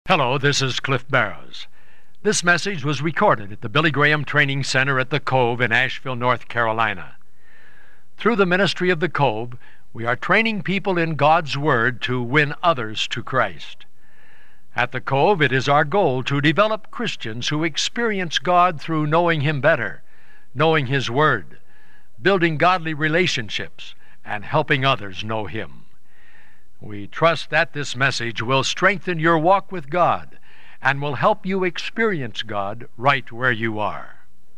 Hello, this is Cliff Barrows. This message was recorded at the Billy Graham Training Center at the Cove in Asheville, North Carolina. Through the ministry of the Cove, we are training people in God's Word to win others to Christ. At the Cove, it is our goal to develop Christians who experience God through knowing Him better, knowing His Word, building godly relationships, and helping others know Him. We trust that this message will strengthen your walk with God and will help you experience God right where you are.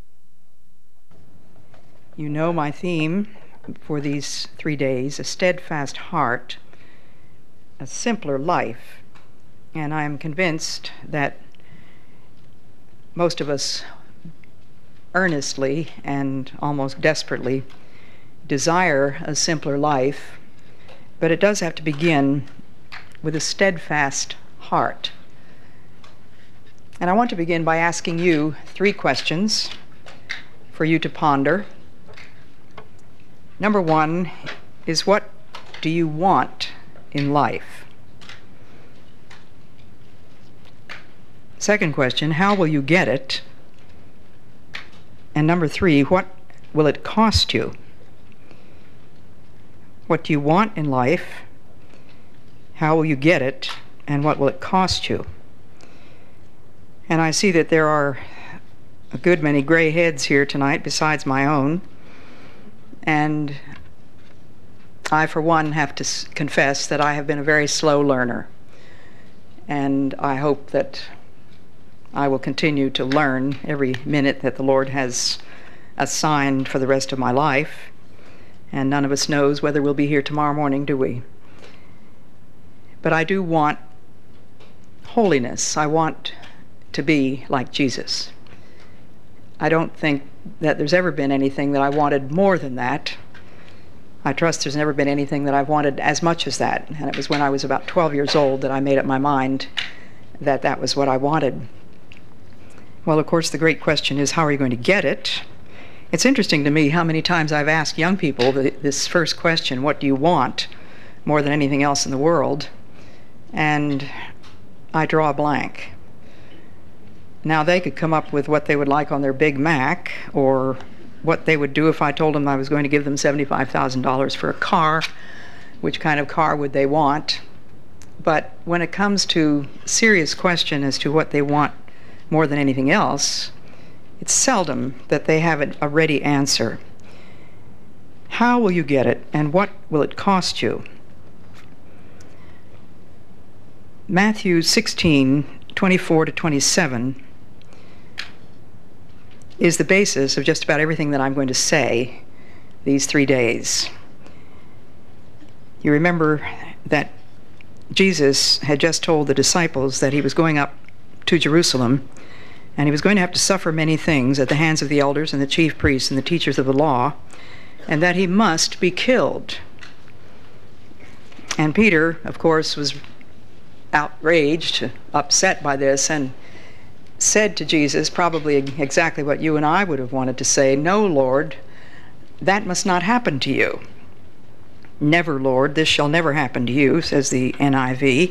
You know my theme for these 3 days, a steadfast heart, a simpler life. And I am convinced that most of us earnestly and almost desperately desire a simpler life. But it does have to begin with a steadfast heart. And I want to begin by asking you 3 questions for you to ponder. Number 1 is, what do you want in life? Second question, how will you get it? And number 3, what will it cost you? What do you want in life? How will you get it? And what will it cost you? And I see that there are a good many gray heads here tonight besides my own. And I, for one, have to confess that I have been a very slow learner. And I hope that I will continue to learn every minute that the Lord has assigned for the rest of my life. And none of us knows whether we'll be here tomorrow morning, do we? But I do want holiness. I want to be like Jesus. I don't think that there's ever been anything that I wanted more than that. I trust there's never been anything that I've wanted as much as that. And it was when I was about 12 years old that I made up my mind that that was what I wanted. Well, of course, the great question is, how are you going to get it? It's interesting to me how many times I've asked young people this first question, what do you want, more than anything else in the world? And I draw a blank. Now, they could come up with what they would like on their Big Mac, or what they would do if I told them I was going to give them $75,000 for a car. Which kind of car would they want? But when it comes to a serious question as to what they want more than anything else, it's seldom that they have a ready answer. How will you get it, and what will it cost you? Matthew 16:24-27 is the basis of just about everything that I'm going to say these 3 days. You remember that Jesus had just told the disciples that he was going up to Jerusalem, and he was going to have to suffer many things at the hands of the elders and the chief priests and the teachers of the law, and that he must be killed. And Peter, of course, was outraged, upset by this, and said to Jesus probably exactly what you and I would have wanted to say, "No, Lord, that must not happen to you." "Never, Lord, this shall never happen to you," says the NIV.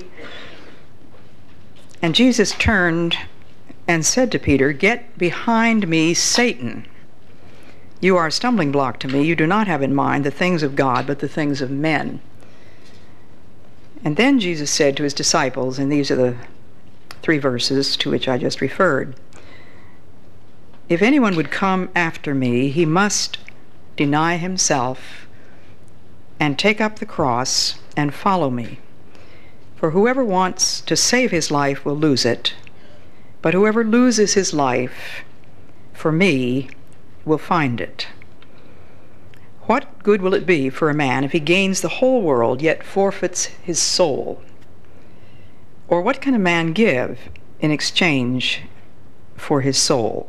And Jesus turned and said to Peter, "Get behind me, Satan. You are a stumbling block to me. You do not have in mind the things of God, but the things of men." And then Jesus said to his disciples, and these are the 3 verses to which I just referred, "If anyone would come after me, he must deny himself and take up the cross and follow me. For whoever wants to save his life will lose it, but whoever loses his life for me will find it. What good will it be for a man if he gains the whole world yet forfeits his soul? Or what can a man give in exchange for his soul?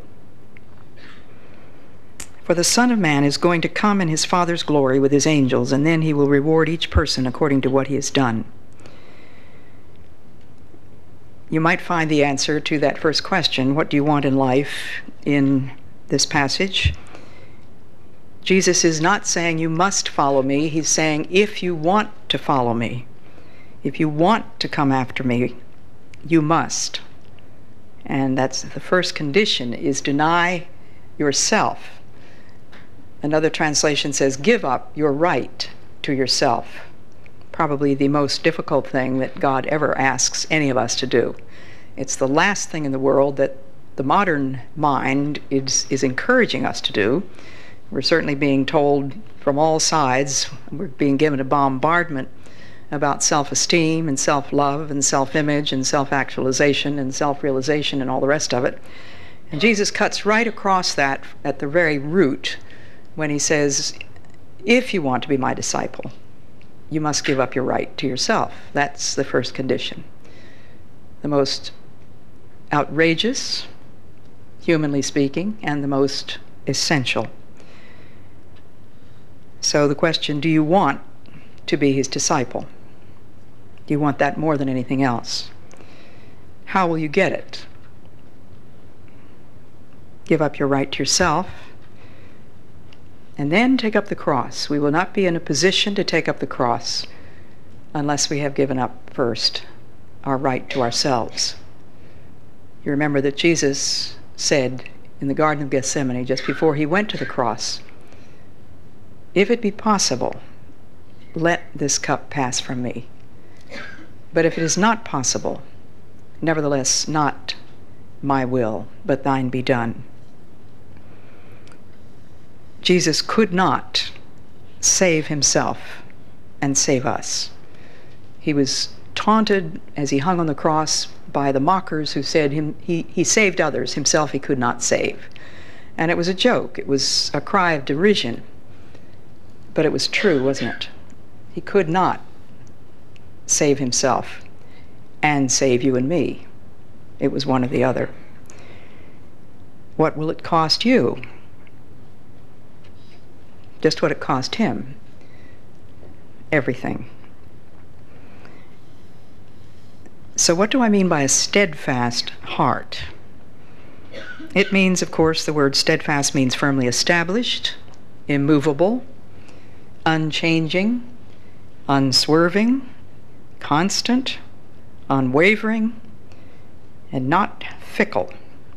For the Son of Man is going to come in his Father's glory with his angels, and then he will reward each person according to what he has done." You might find the answer to that first question, what do you want in life, in this passage. Jesus is not saying you must follow me. He's saying if you want to follow me, if you want to come after me, You must. And that's the first condition, is deny yourself. Another translation says, give up your right to yourself. Probably the most difficult thing that God ever asks any of us to do. It's the last thing in the world that the modern mind is encouraging us to do. We're certainly being told from all sides, we're being given a bombardment about self-esteem and self-love and self-image and self-actualization and self-realization and all the rest of it. And Jesus cuts right across that at the very root when he says, if you want to be my disciple, you must give up your right to yourself. That's the first condition. The most outrageous, humanly speaking, and the most essential. So the question, do you want to be his disciple? Do you want that more than anything else? How will you get it? Give up your right to yourself, and then take up the cross. We will not be in a position to take up the cross unless we have given up first our right to ourselves. You remember that Jesus said in the Garden of Gethsemane, just before he went to the cross, if it be possible, let this cup pass from me. But if it is not possible, nevertheless, not my will, but thine be done. Jesus could not save himself and save us. He was taunted as he hung on the cross by the mockers who said he saved others, himself he could not save. And it was a joke. It was a cry of derision. But it was true, wasn't it? He could not save himself and save you and me. It was one or the other. What will it cost you? Just what it cost him. Everything. So what do I mean by a steadfast heart? It means, of course, the word steadfast means firmly established, immovable, unchanging, unswerving, constant, unwavering, and not fickle.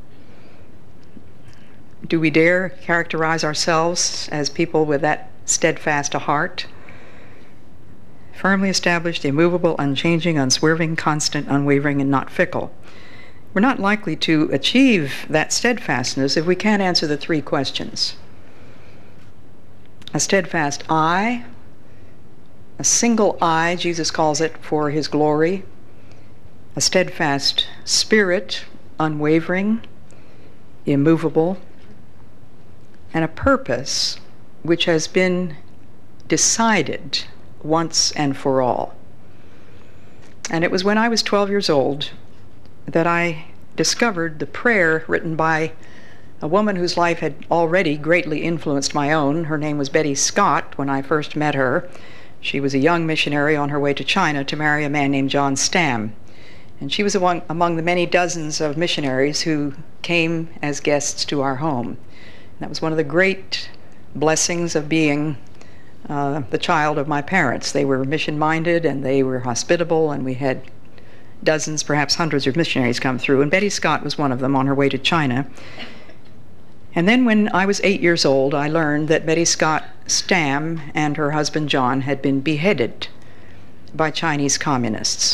Do we dare characterize ourselves as people with that steadfast a heart? Firmly established, immovable, unchanging, unswerving, constant, unwavering, and not fickle. We're not likely to achieve that steadfastness if we can't answer the three questions. A steadfast eye, a single eye, Jesus calls it, for his glory. A steadfast spirit, unwavering, immovable, and a purpose which has been decided once and for all. And it was when I was 12 years old that I discovered the prayer written by a woman whose life had already greatly influenced my own. Her name was Betty Scott when I first met her. She was a young missionary on her way to China to marry a man named John Stam. And she was among the many dozens of missionaries who came as guests to our home. And that was one of the great blessings of being the child of my parents. They were mission-minded and they were hospitable, and we had dozens, perhaps hundreds of missionaries come through, and Betty Scott was one of them on her way to China. And then when I was 8 years old, I learned that Betty Scott Stam and her husband John had been beheaded by Chinese communists.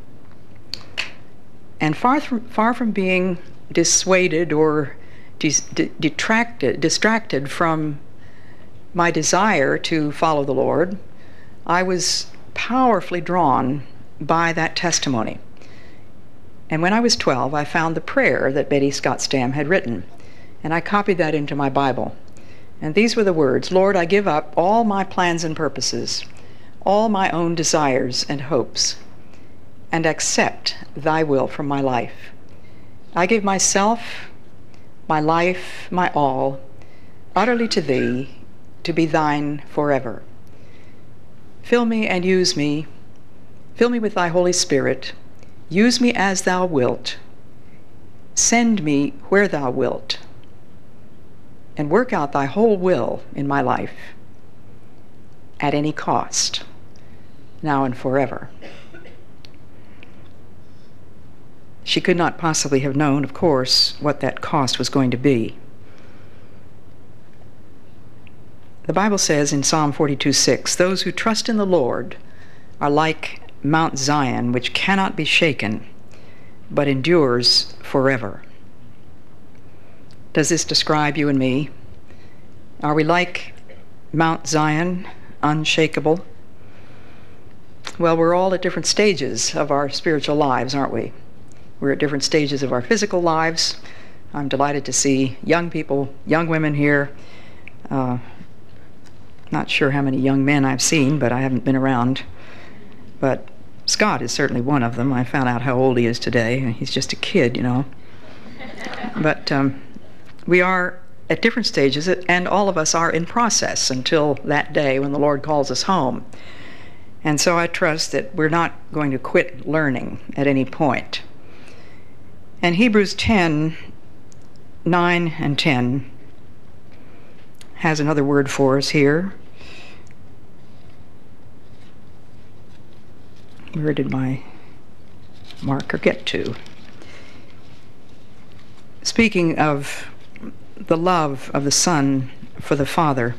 And far from being dissuaded or distracted from my desire to follow the Lord, I was powerfully drawn by that testimony. And when I was 12, I found the prayer that Betty Scott Stam had written, and I copied that into my Bible. And these were the words: Lord, I give up all my plans and purposes, all my own desires and hopes, and accept thy will from my life. I give myself, my life, my all, utterly to thee, to be thine forever. Fill me and use me. Fill me with thy Holy Spirit. Use me as thou wilt. Send me where thou wilt. And work out thy whole will in my life, at any cost, now and forever. She could not possibly have known, of course, what that cost was going to be. The Bible says in Psalm 42:6, "Those who trust in the Lord are like Mount Zion, which cannot be shaken, but endures forever." Does this describe you and me? Are we like Mount Zion, unshakable? Well, we're all at different stages of our spiritual lives, aren't we? We're at different stages of our physical lives. I'm delighted to see young people, young women here. Not sure how many young men I've seen, but I haven't been around. But Scott is certainly one of them. I found out how old he is today. He's just a kid, you know. But we are at different stages, and all of us are in process until that day when the Lord calls us home. And so I trust that we're not going to quit learning at any point. And Hebrews 10:9 and 10 has another word for us here. Where did my marker get to? Speaking of the love of the Son for the Father,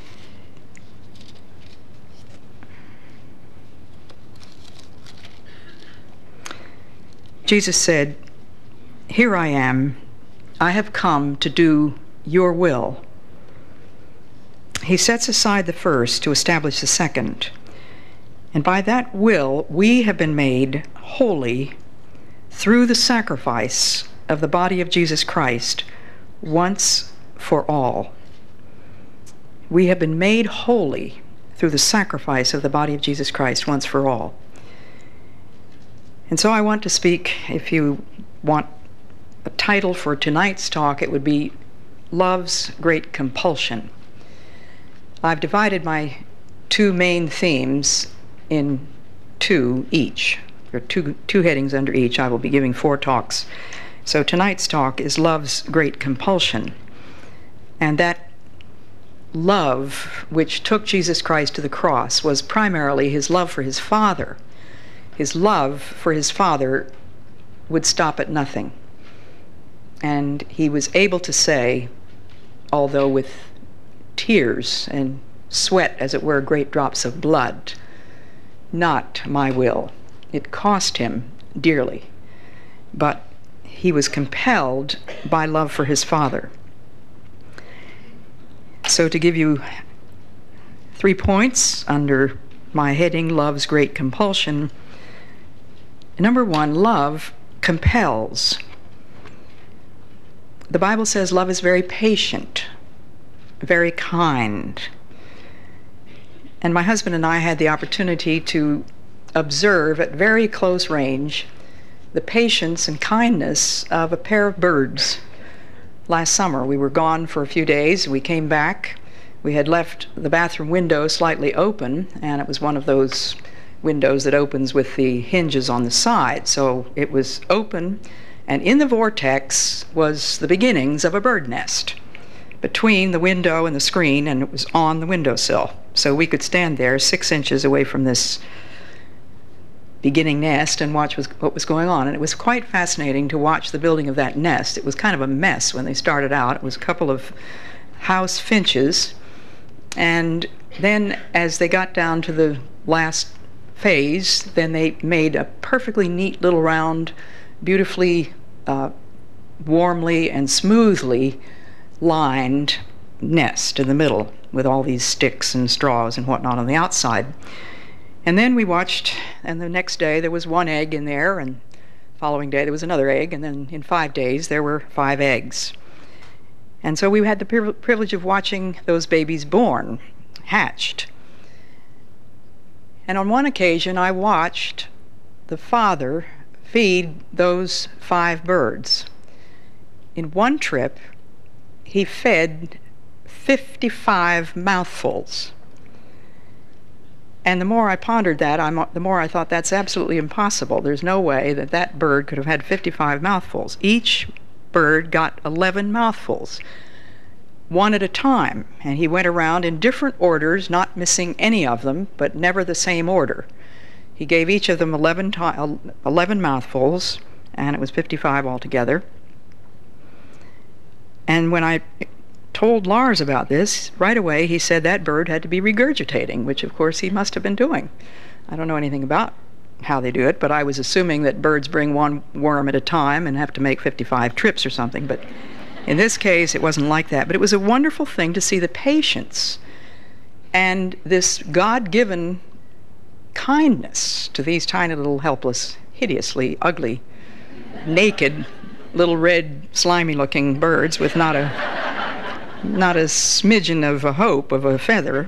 Jesus said, "Here I am. I have come to do your will." He sets aside the first to establish the second. And by that will, we have been made holy through the sacrifice of the body of Jesus Christ once for all. We have been made holy through the sacrifice of the body of Jesus Christ once for all. And so I want to speak, if you want a title for tonight's talk, it would be Love's Great Compulsion. I've divided my two main themes in two each. There are two headings under each. I will be giving 4 talks. So tonight's talk is Love's Great Compulsion. And that love which took Jesus Christ to the cross was primarily his love for his Father. His love for his Father would stop at nothing. And he was able to say, although with tears and sweat, as it were, great drops of blood, "Not my will." It cost him dearly, but he was compelled by love for his Father. So to give you 3 points under my heading, Love's Great Compulsion. Number 1, love compels. The Bible says love is very patient, very kind. And my husband and I had the opportunity to observe at very close range the patience and kindness of a pair of birds. Last summer, we were gone for a few days. We came back. We had left the bathroom window slightly open, and it was one of those windows that opens with the hinges on the side. So it was open, and in the vortex was the beginnings of a bird nest between the window and the screen, and it was on the windowsill. So we could stand there 6 inches away from this beginning nest and watch what was going on. And it was quite fascinating to watch the building of that nest. It was kind of a mess when they started out. It was a couple of house finches. And then as they got down to the last phase, then they made a perfectly neat little round, beautifully, warmly and smoothly lined nest in the middle with all these sticks and straws and whatnot on the outside. And then we watched, and the next day there was 1 egg in there, and the following day there was another egg, and then in 5 days there were 5 eggs. And so we had the privilege of watching those babies born, hatched. And on one occasion I watched the father feed those 5 birds. In one trip, he fed 55 mouthfuls. And the more I pondered that, the more I thought that's absolutely impossible. There's no way that that bird could have had 55 mouthfuls. Each bird got 11 mouthfuls, one at a time. And he went around in different orders, not missing any of them, but never the same order. He gave each of them 11 mouthfuls, and it was 55 altogether. And when I told Lars about this, right away he said that bird had to be regurgitating, which of course he must have been doing. I don't know anything about how they do it, but I was assuming that birds bring one worm at a time and have to make 55 trips or something. But in this case, it wasn't like that. But it was a wonderful thing to see the patience and this God-given kindness to these tiny little helpless, hideously ugly, naked, little red, slimy-looking birds with not a smidgen of a hope of a feather.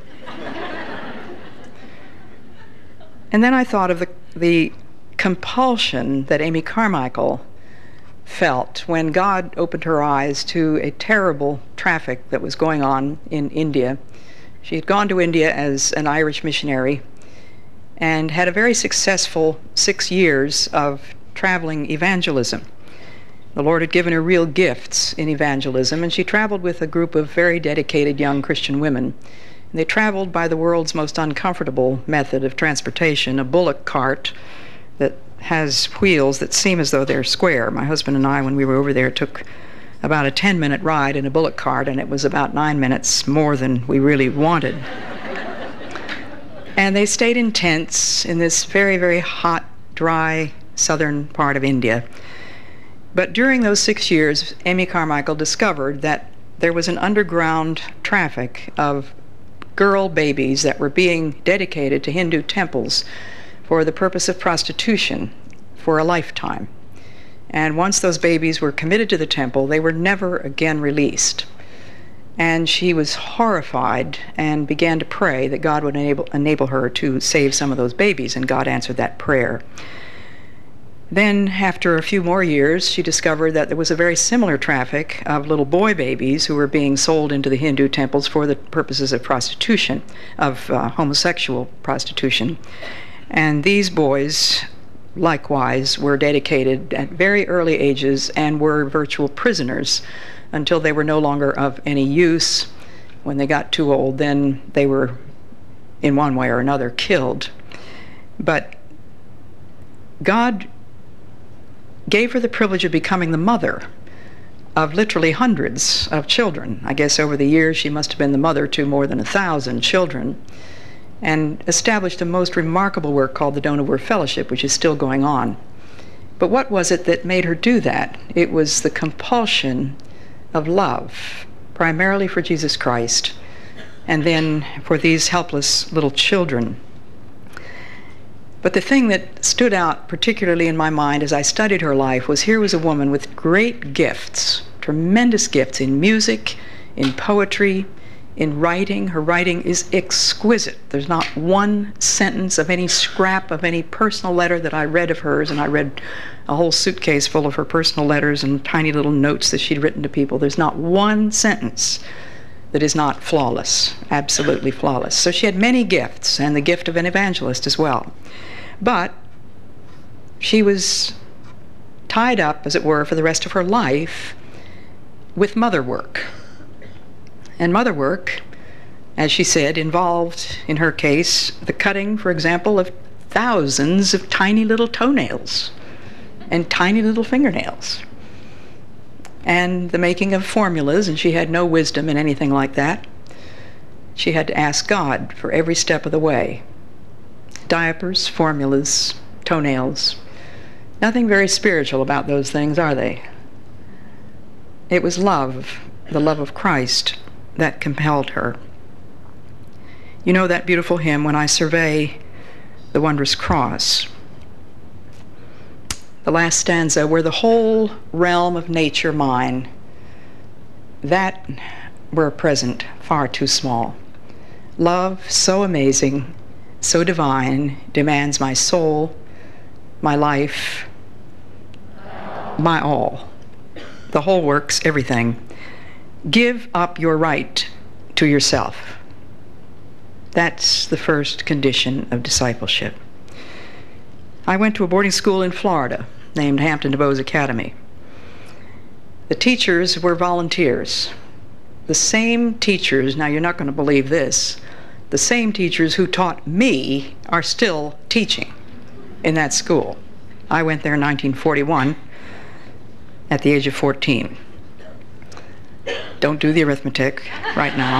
And then I thought of the compulsion that Amy Carmichael felt when God opened her eyes to a terrible traffic that was going on in India. She had gone to India as an Irish missionary and had a very successful 6 years of traveling evangelism. The Lord had given her real gifts in evangelism, and she traveled with a group of very dedicated young Christian women. And they traveled by the world's most uncomfortable method of transportation, a bullock cart that has wheels that seem as though they're square. My husband and I, when we were over there, took about a 10-minute ride in a bullock cart, and it was about 9 minutes more than we really wanted. And they stayed in tents in this very, very hot, dry southern part of India. But during those 6 years, Amy Carmichael discovered that there was an underground traffic of girl babies that were being dedicated to Hindu temples for the purpose of prostitution for a lifetime. And once those babies were committed to the temple, they were never again released. And she was horrified and began to pray that God would enable her to save some of those babies, and God answered that prayer. Then, after a few more years, she discovered that there was a very similar traffic of little boy babies who were being sold into the Hindu temples for the purposes of prostitution, of homosexual prostitution. And these boys, likewise, were dedicated at very early ages and were virtual prisoners until they were no longer of any use. When they got too old, then they were, in one way or another, killed. But God gave her the privilege of becoming the mother of literally hundreds of children. I guess over the years she must have been the mother to more than 1,000 children, and established a most remarkable work called the Dohnavur Fellowship, which is still going on. But what was it that made her do that? It was the compulsion of love, primarily for Jesus Christ, and then for these helpless little children. But the thing that stood out particularly in my mind as I studied her life was here was a woman with great gifts, tremendous gifts in music, in poetry, in writing. Her writing is exquisite. There's not one sentence of any scrap of any personal letter that I read of hers, and I read a whole suitcase full of her personal letters and tiny little notes that she'd written to people. There's not one sentence that is not flawless, absolutely flawless. So she had many gifts, and the gift of an evangelist as well. But she was tied up, as it were, for the rest of her life with mother work. And mother work, as she said, involved, in her case, the cutting, for example, of thousands of tiny little toenails and tiny little fingernails, and the making of formulas, and she had no wisdom in anything like that. She had to ask God for every step of the way. Diapers, formulas, toenails. Nothing very spiritual about those things, are they? It was love, the love of Christ, that compelled her. You know that beautiful hymn, When I Survey the Wondrous Cross? The last stanza, were the whole realm of nature mine, that were present far too small. Love so amazing, so divine, demands my soul, my life, my all. The whole works, everything. Give up your right to yourself. That's the first condition of discipleship. I went to a boarding school in Florida named Hampton DeBose Academy. The teachers were volunteers. The same teachers, now you're not going to believe this, the same teachers who taught me are still teaching in that school. I went there in 1941, at the age of 14. Don't do the arithmetic right now.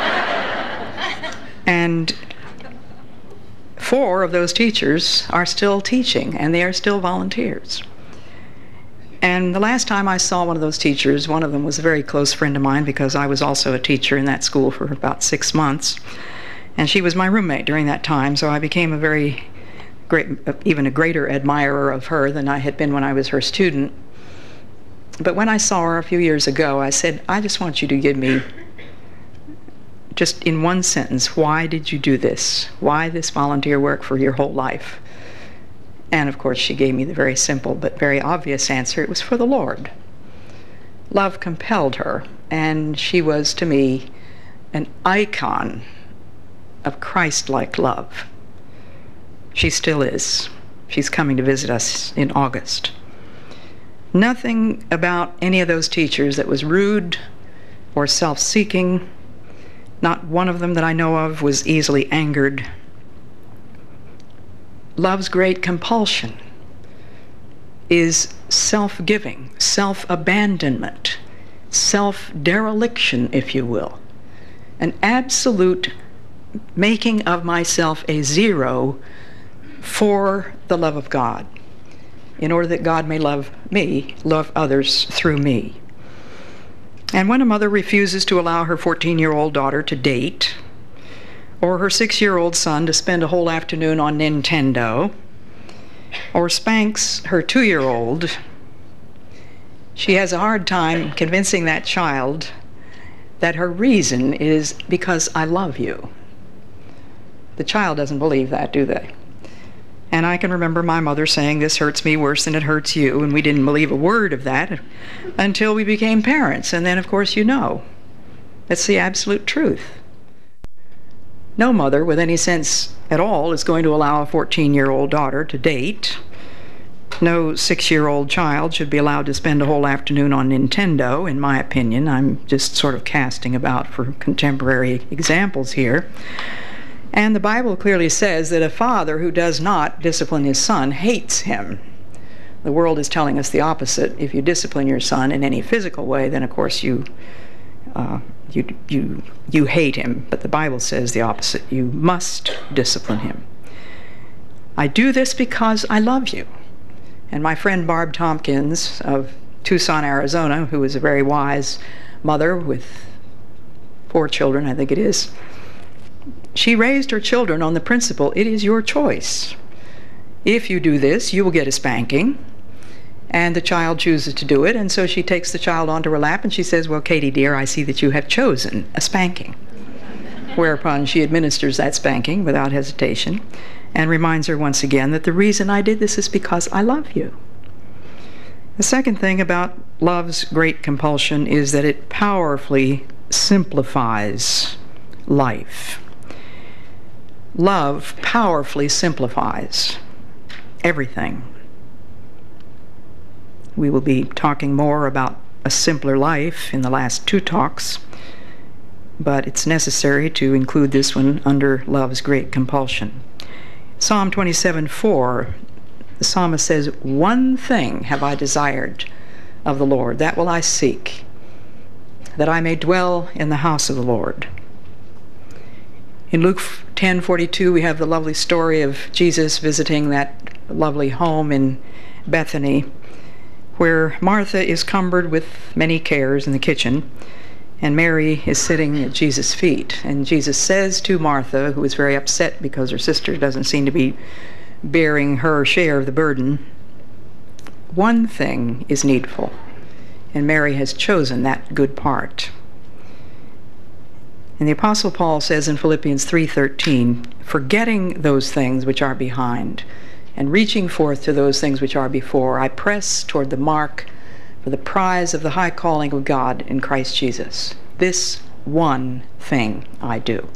And 4 of those teachers are still teaching, and they are still volunteers. And the last time I saw one of those teachers, one of them was a very close friend of mine because I was also a teacher in that school for about 6 months. And she was my roommate during that time, so I became a very great, even a greater admirer of her than I had been when I was her student. But when I saw her a few years ago, I said, I just want you to give me, just in one sentence, why did you do this? Why this volunteer work for your whole life? And of course, she gave me the very simple but very obvious answer. It was for the Lord. Love compelled her, and she was, to me, an icon of Christ-like love. She still is. She's coming to visit us in August. Nothing about any of those teachers that was rude or self-seeking. Not one of them that I know of was easily angered. Love's great compulsion is self-giving, self-abandonment, self-dereliction, if you will. An absolute making of myself a zero for the love of God, in order that God may love me, love others through me. And when a mother refuses to allow her 14-year-old daughter to date, or her 6-year-old son to spend a whole afternoon on Nintendo, or spanks her 2-year-old, she has a hard time convincing that child that her reason is because I love you. The child doesn't believe that, do they? And I can remember my mother saying, this hurts me worse than it hurts you, and we didn't believe a word of that until we became parents. And then, of course, you know, that's the absolute truth. No mother with any sense at all is going to allow a 14-year-old daughter to date. No 6-year-old child should be allowed to spend a whole afternoon on Nintendo, in my opinion. I'm just sort of casting about for contemporary examples here. And the Bible clearly says that a father who does not discipline his son hates him. The world is telling us the opposite. If you discipline your son in any physical way, then of course you hate him. But the Bible says the opposite. You must discipline him. I do this because I love you. And my friend Barb Tompkins of Tucson, Arizona, who is a very wise mother with 4 children, I think it is, she raised her children on the principle, it is your choice. If you do this, you will get a spanking. And the child chooses to do it, and so she takes the child onto her lap and she says, well, Katie, dear, I see that you have chosen a spanking. Whereupon she administers that spanking without hesitation and reminds her once again that the reason I did this is because I love you. The second thing about love's great compulsion is that it powerfully simplifies life. Love powerfully simplifies everything. We will be talking more about a simpler life in the last 2 talks, but it's necessary to include this one under love's great compulsion. Psalm 27:4, the psalmist says, one thing have I desired of the Lord, that will I seek, that I may dwell in the house of the Lord. In Luke 10:42, we have the lovely story of Jesus visiting that lovely home in Bethany, where Martha is cumbered with many cares in the kitchen, and Mary is sitting at Jesus' feet. And Jesus says to Martha, who is very upset because her sister doesn't seem to be bearing her share of the burden, one thing is needful, and Mary has chosen that good part. And the Apostle Paul says in Philippians 3:13, forgetting those things which are behind, and reaching forth to those things which are before, I press toward the mark for the prize of the high calling of God in Christ Jesus. This one thing I do.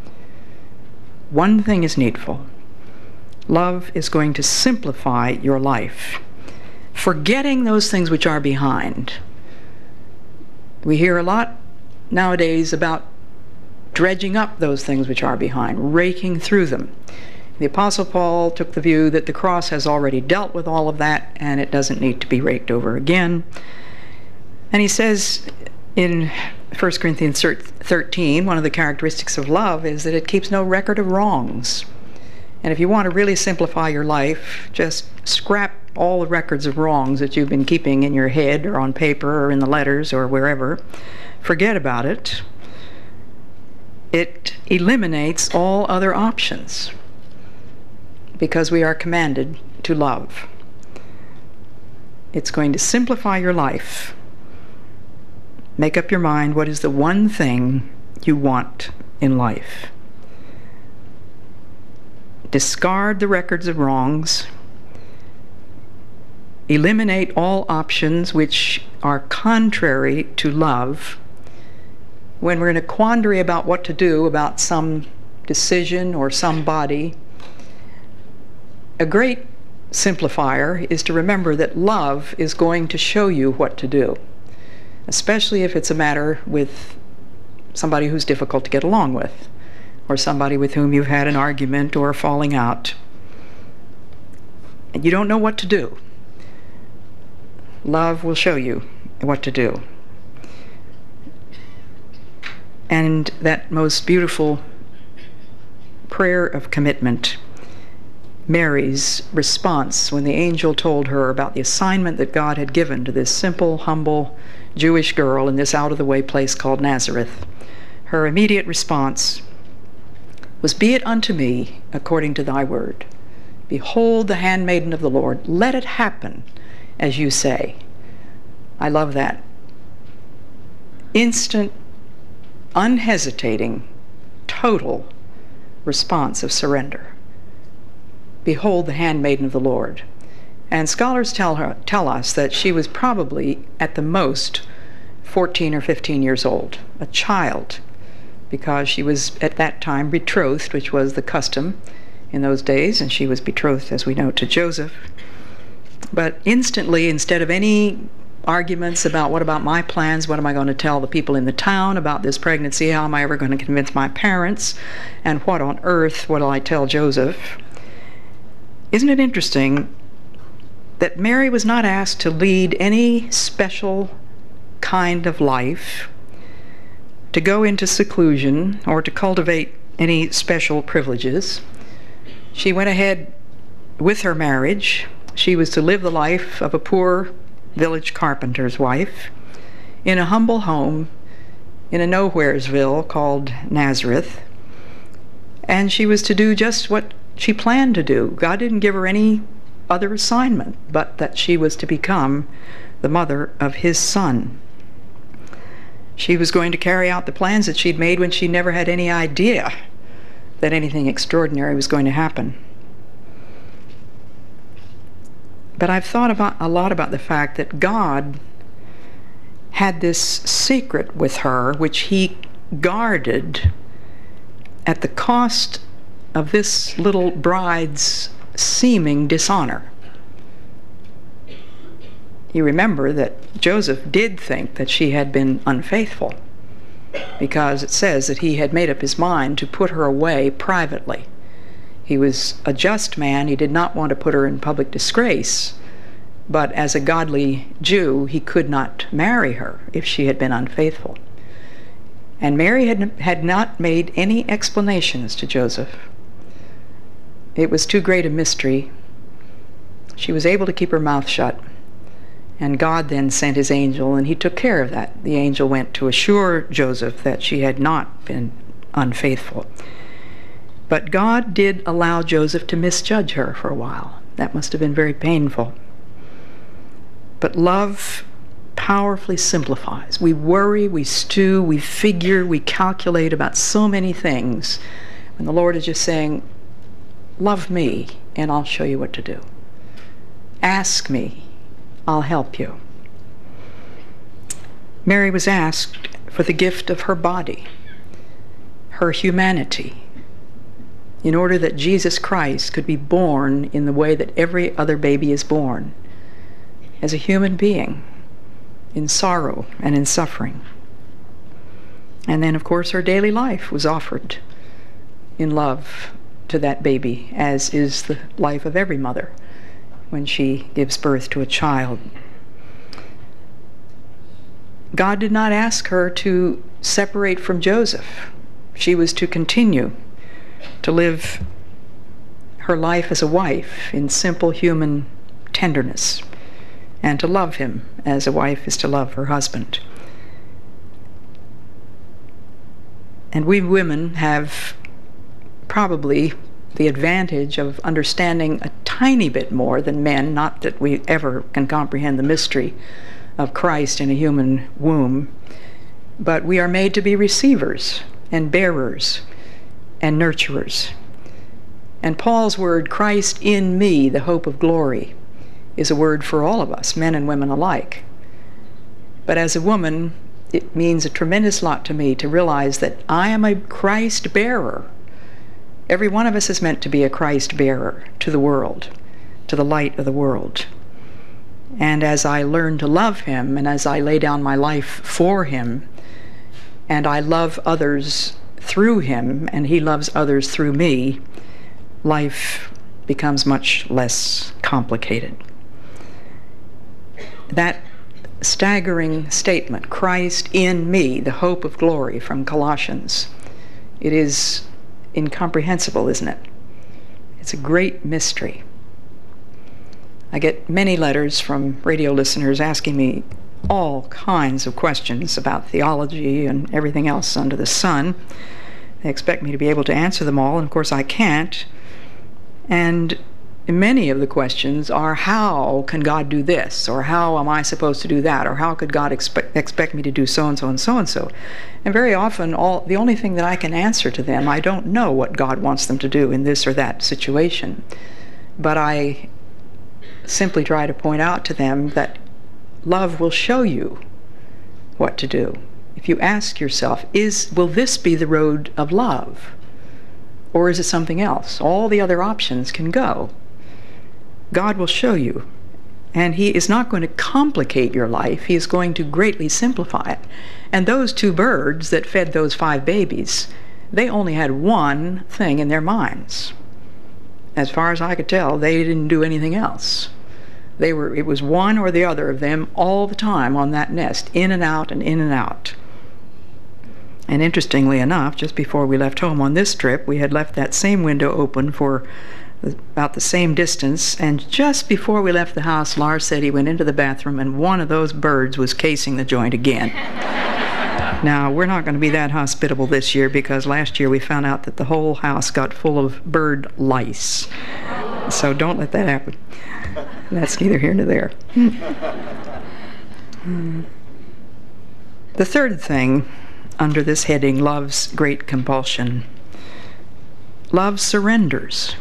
One thing is needful. Love is going to simplify your life. Forgetting those things which are behind. We hear a lot nowadays about dredging up those things which are behind, raking through them. The Apostle Paul took the view that the cross has already dealt with all of that and it doesn't need to be raked over again. And he says in 1 Corinthians 13, one of the characteristics of love is that it keeps no record of wrongs. And if you want to really simplify your life, just scrap all the records of wrongs that you've been keeping in your head or on paper or in the letters or wherever. Forget about it. It eliminates all other options because we are commanded to love. It's going to simplify your life. Make up your mind, what is the one thing you want in life? Discard the records of wrongs. Eliminate all options which are contrary to love. When we're in a quandary about what to do about some decision or somebody, a great simplifier is to remember that love is going to show you what to do, especially if it's a matter with somebody who's difficult to get along with, or somebody with whom you've had an argument or a falling out, and you don't know what to do. Love will show you what to do. And that most beautiful prayer of commitment, Mary's response when the angel told her about the assignment that God had given to this simple, humble Jewish girl in this out-of-the-way place called Nazareth. Her immediate response was, "Be it unto me according to thy word. Behold the handmaiden of the Lord. Let it happen as you say." I love that. Instant, unhesitating, total response of surrender. Behold the handmaiden of the Lord. And scholars tell us that she was probably at the most 14 or 15 years old, a child, because she was at that time betrothed, which was the custom in those days, and she was betrothed, as we know, to Joseph. But instantly, instead of any arguments about what about my plans, what am I going to tell the people in the town about this pregnancy, how am I ever going to convince my parents, and what on earth will I tell Joseph? Isn't it interesting that Mary was not asked to lead any special kind of life, to go into seclusion, or to cultivate any special privileges? She went ahead with her marriage. She was to live the life of a poor village carpenter's wife in a humble home in a nowheresville called Nazareth. And she was to do just what she planned to do. God didn't give her any other assignment but that she was to become the mother of his son. She was going to carry out the plans that she'd made when she never had any idea that anything extraordinary was going to happen. But I've thought a lot about the fact that God had this secret with her which he guarded at the cost of this little bride's seeming dishonor. You remember that Joseph did think that she had been unfaithful, because it says that he had made up his mind to put her away privately. He was a just man. He did not want to put her in public disgrace, but as a godly Jew, he could not marry her if she had been unfaithful. And Mary had not made any explanations to Joseph. It was too great a mystery. She was able to keep her mouth shut, and God then sent his angel, and he took care of that. The angel went to assure Joseph that she had not been unfaithful. But God did allow Joseph to misjudge her for a while. That must have been very painful. But love powerfully simplifies. We worry, we stew, we figure, we calculate about so many things, when the Lord is just saying, love me and I'll show you what to do. Ask me, I'll help you. Mary was asked for the gift of her body, her humanity, in order that Jesus Christ could be born in the way that every other baby is born, as a human being, in sorrow and in suffering. And then, of course, her daily life was offered in love to that baby, as is the life of every mother when she gives birth to a child. God did not ask her to separate from Joseph. She was to continue to live her life as a wife in simple human tenderness, and to love him as a wife is to love her husband. And we women have probably the advantage of understanding a tiny bit more than men, not that we ever can comprehend the mystery of Christ in a human womb, but we are made to be receivers and bearers and nurturers. And Paul's word, Christ in me, the hope of glory, is a word for all of us, men and women alike. But as a woman, it means a tremendous lot to me to realize that I am a Christ bearer. Every one of us is meant to be a Christ bearer to the world, to the light of the world. And as I learn to love him, and as I lay down my life for him, and I love others through him, and he loves others through me, life becomes much less complicated. That staggering statement, Christ in me, the hope of glory, from Colossians, it is incomprehensible, isn't it? It's a great mystery. I get many letters from radio listeners asking me all kinds of questions about theology and everything else under the sun. They expect me to be able to answer them all, and of course I can't. And many of the questions are, how can God do this? Or how am I supposed to do that? Or how could God expect me to do so-and-so and so-and-so? And very often, the only thing that I can answer to them, I don't know what God wants them to do in this or that situation. But I simply try to point out to them that love will show you what to do. If you ask yourself, will this be the road of love? Or is it something else? All the other options can go. God will show you. And he is not going to complicate your life. He is going to greatly simplify it. And those 2 birds that fed those 5 babies, they only had one thing in their minds. As far as I could tell, they didn't do anything else. It was one or the other of them all the time on that nest, in and out and in and out. And interestingly enough, just before we left home on this trip, we had left that same window open for about the same distance, and just before we left the house, Lars said he went into the bathroom and one of those birds was casing the joint again. Now, we're not going to be that hospitable this year, because last year we found out that the whole house got full of bird lice. So don't let that happen. That's neither here nor there. The third thing under this heading, love's great compulsion. Love surrenders.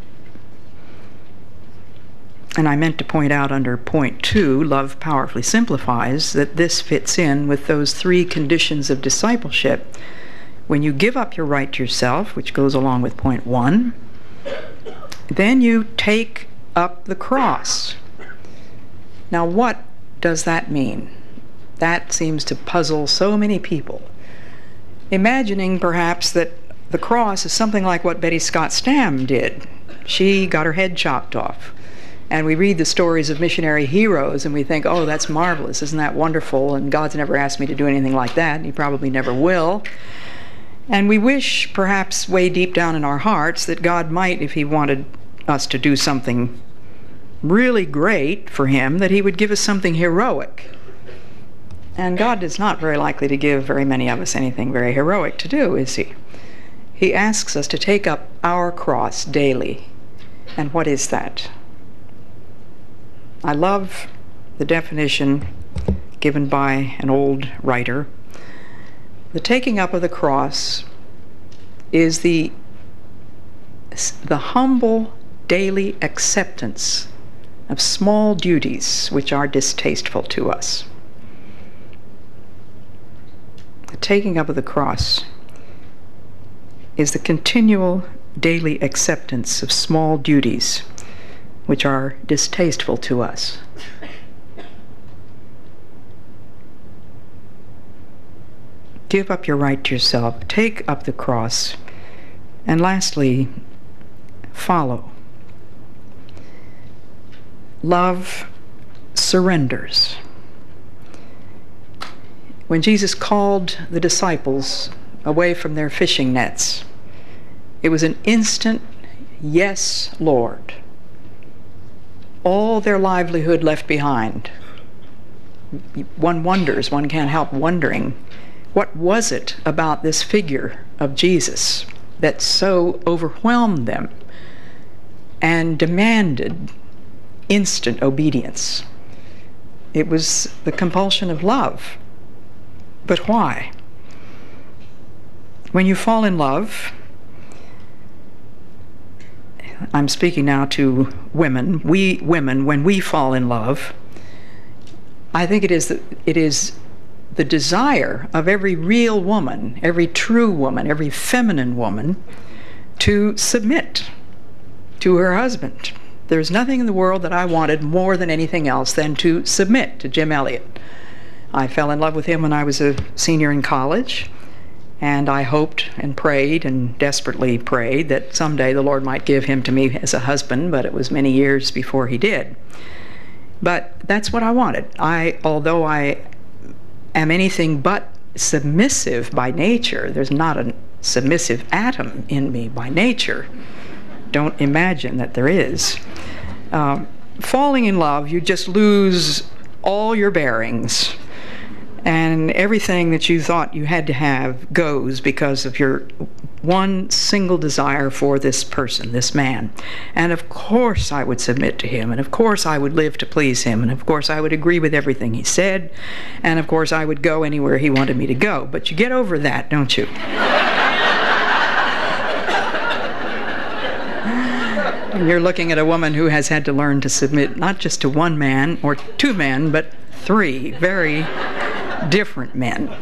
And I meant to point out under point 2, love powerfully simplifies, that this fits in with those 3 conditions of discipleship. When you give up your right to yourself, which goes along with point 1, then you take up the cross. Now, what does that mean? That seems to puzzle so many people. Imagining perhaps that the cross is something like what Betty Scott Stam did. She got her head chopped off. And we read the stories of missionary heroes and we think, oh, that's marvelous, isn't that wonderful? And God's never asked me to do anything like that, and he probably never will. And we wish, perhaps way deep down in our hearts, that God might, if he wanted us to do something really great for him, that he would give us something heroic. And God is not very likely to give very many of us anything very heroic to do, is he? He asks us to take up our cross daily. And what is that? I love the definition given by an old writer. The taking up of the cross is the humble daily acceptance of small duties which are distasteful to us. The taking up of the cross is the continual daily acceptance of small duties which are distasteful to us. Give up your right to yourself, take up the cross, and lastly, follow. Love surrenders. When Jesus called the disciples away from their fishing nets, it was an instant, "Yes, Lord." All their livelihood left behind. One wonders, one can't help wondering, what was it about this figure of Jesus that so overwhelmed them and demanded instant obedience? It was the compulsion of love. But why? When you fall in love, I'm speaking now to women, we women, when we fall in love, I think it is the desire of every real woman, every true woman, every feminine woman, to submit to her husband. There's nothing in the world that I wanted more than anything else than to submit to Jim Elliot. I fell in love with him when I was a senior in college, and I hoped and prayed and desperately prayed that someday the Lord might give him to me as a husband, but it was many years before he did. But that's what I wanted. Although I am anything but submissive by nature, there's not a submissive atom in me by nature. Don't imagine that there is. Falling in love, you just lose all your bearings, and everything that you thought you had to have goes because of your one single desire for this person, this man. And of course I would submit to him, and of course I would live to please him, and of course I would agree with everything he said, and of course I would go anywhere he wanted me to go. But you get over that, don't you? And you're looking at a woman who has had to learn to submit not just to one man or two men, but three very different men.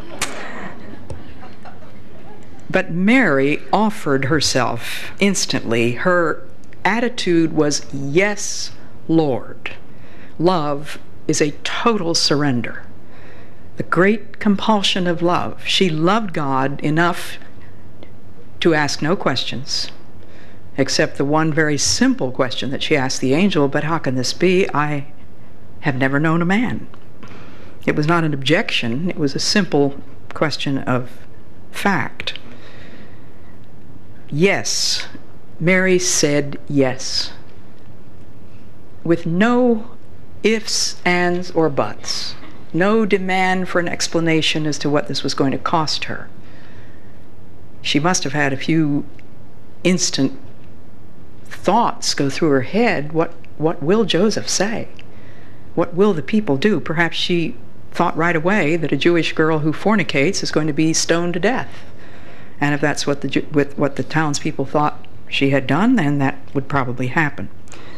But Mary offered herself instantly. Her attitude was, "Yes, Lord." Love is a total surrender. The great compulsion of love. She loved God enough to ask no questions, except the one very simple question that she asked the angel, "But how can this be? I have never known a man." It was not an objection, it was a simple question of fact. Yes, Mary said yes, with no ifs, ands, or buts, no demand for an explanation as to what this was going to cost her. She must have had a few instant thoughts go through her head. What will Joseph say? What will the people do? Perhaps she thought right away that a Jewish girl who fornicates is going to be stoned to death. And if that's what the townspeople thought she had done, then that would probably happen.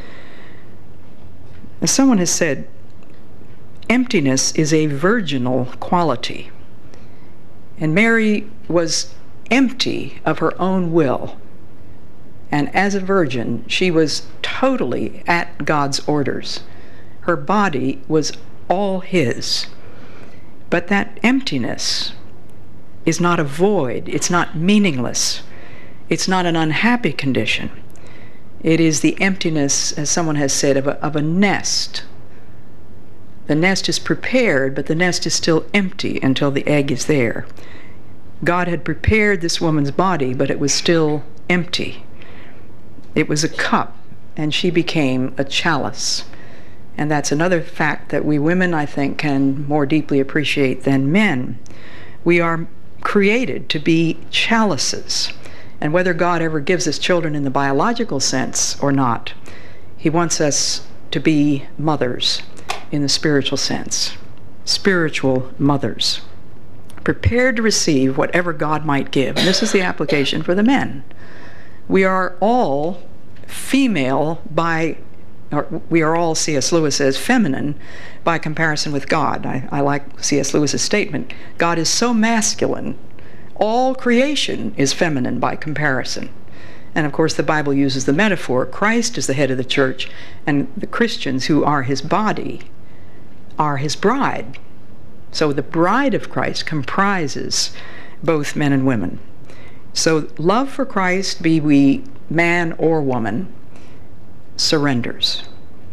As someone has said, emptiness is a virginal quality. And Mary was empty of her own will. And as a virgin, she was totally at God's orders. Her body was all his. But that emptiness is not a void. It's not meaningless. It's not an unhappy condition. It is the emptiness, as someone has said, of a nest. The nest is prepared, but the nest is still empty until the egg is there. God had prepared this woman's body, but it was still empty. It was a cup, and she became a chalice. And that's another fact that we women, I think, can more deeply appreciate than men. We are created to be chalices. And whether God ever gives us children in the biological sense or not, he wants us to be mothers in the spiritual sense. Spiritual mothers, prepared to receive whatever God might give. And this is the application for the men. We are all female we are all, C.S. Lewis says, feminine by comparison with God. I like C.S. Lewis's statement. God is so masculine, all creation is feminine by comparison. And of course the Bible uses the metaphor. Christ is the head of the church, and the Christians who are his body are his bride. So the bride of Christ comprises both men and women. So love for Christ, be we man or woman, surrenders.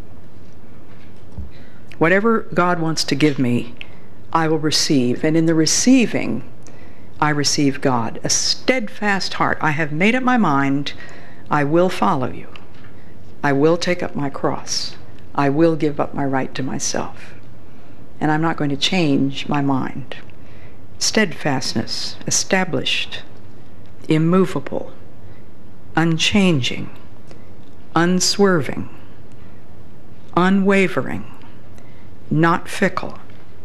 Whatever God wants to give me, I will receive. And in the receiving, I receive God. A steadfast heart. I have made up my mind, I will follow you. I will take up my cross. I will give up my right to myself. And I'm not going to change my mind. Steadfastness, established, immovable, unchanging, unswerving, unwavering, not fickle.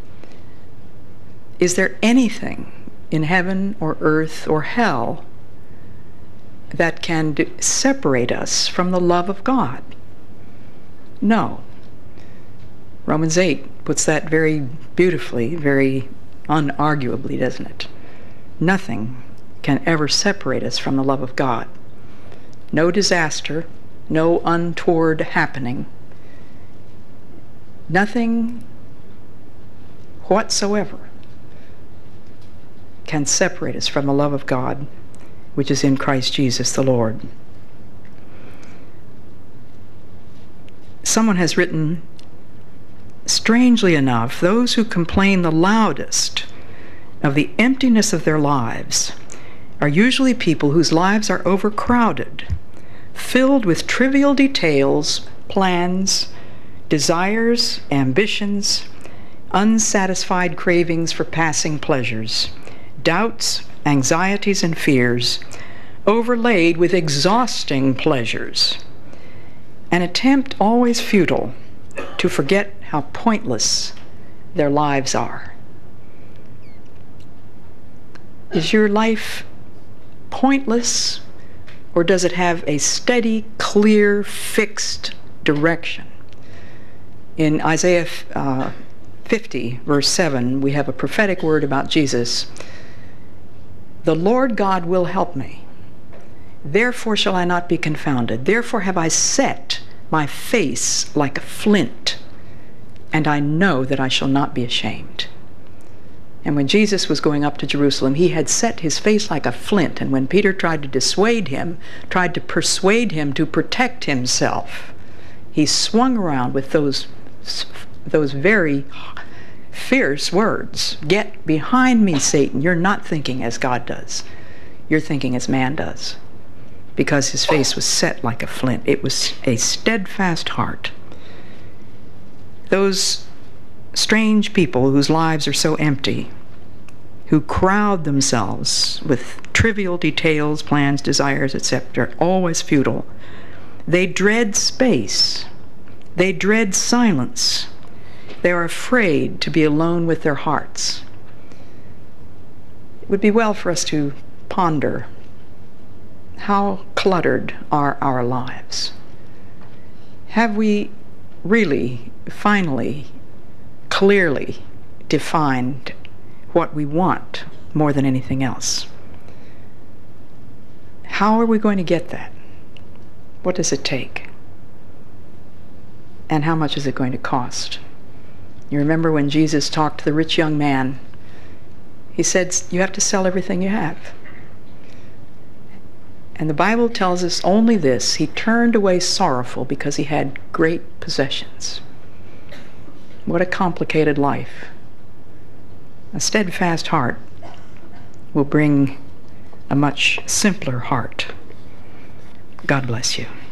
Is there anything in heaven or earth or hell that can separate us from the love of God? No. Romans 8 puts that very beautifully, very unarguably, doesn't it? Nothing can ever separate us from the love of God. No disaster, no untoward happening, nothing whatsoever can separate us from the love of God, which is in Christ Jesus the Lord. Someone has written, strangely enough, those who complain the loudest of the emptiness of their lives are usually people whose lives are overcrowded, filled with trivial details, plans, desires, ambitions, unsatisfied cravings for passing pleasures, doubts, anxieties, and fears, overlaid with exhausting pleasures, an attempt always futile to forget how pointless their lives are. Is your life pointless, or does it have a steady, clear, fixed direction? In Isaiah 50, verse 7, we have a prophetic word about Jesus. The Lord God will help me. Therefore shall I not be confounded. Therefore have I set my face like a flint, and I know that I shall not be ashamed. And when Jesus was going up to Jerusalem, he had set his face like a flint, and when Peter tried to dissuade him, tried to persuade him to protect himself, he swung around with those very fierce words. Get behind me, Satan. You're not thinking as God does. You're thinking as man does. Because his face was set like a flint. It was a steadfast heart. Those strange people whose lives are so empty, who crowd themselves with trivial details, plans, desires, etc., always futile. They dread space. They dread silence. They are afraid to be alone with their hearts. It would be well for us to ponder, how cluttered are our lives? Have we really, finally, clearly defined what we want more than anything else? How are we going to get that? What does it take? And how much is it going to cost? You remember when Jesus talked to the rich young man, he said, you have to sell everything you have. And the Bible tells us only this: he turned away sorrowful because he had great possessions. What a complicated life. A steadfast heart will bring a much simpler heart. God bless you.